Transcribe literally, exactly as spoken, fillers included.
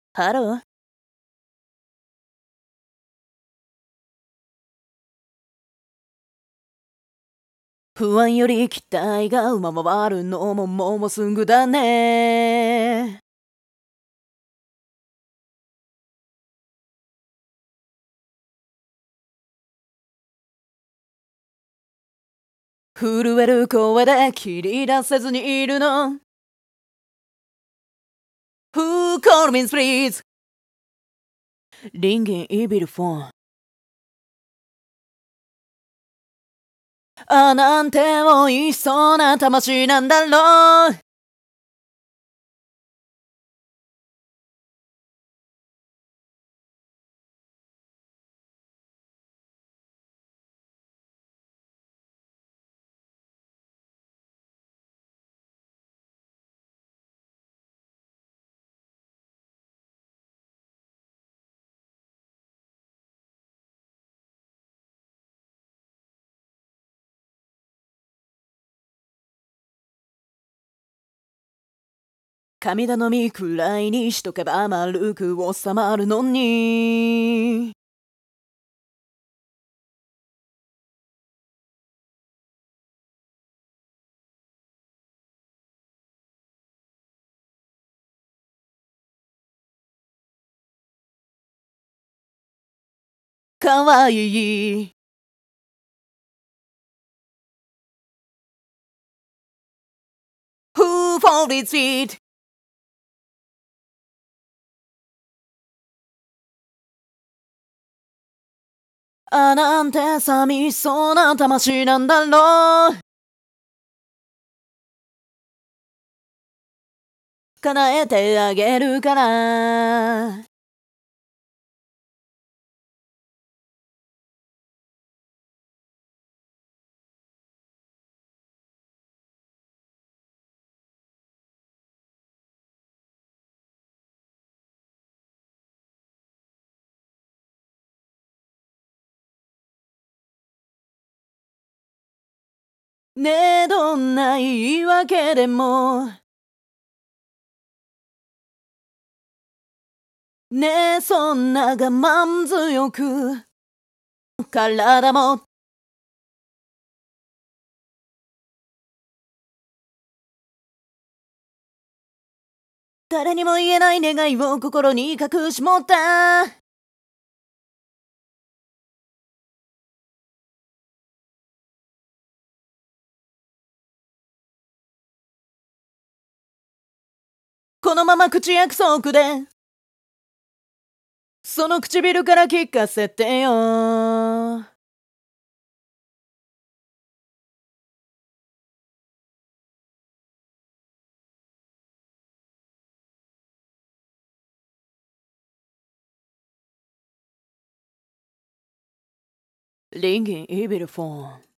ハロー。不安より期待が上回るのももうすぐだね。震える声で切り出せずにいるの。Who call me please? リンギンイビルフォン。あなんて美味しそうな魂なんだろう。神頼みくらいにしとけば丸く収まるのに。かわいい。Who fall its feet? あなんて寂しそうな魂なんだろう。叶えてあげるから。ねえどんな言い訳でもねえそんな我慢強く体も誰にも言えない願いを心に隠し持った。このまま口約束でその唇から聞かせてよ。リンギンイビルフォン。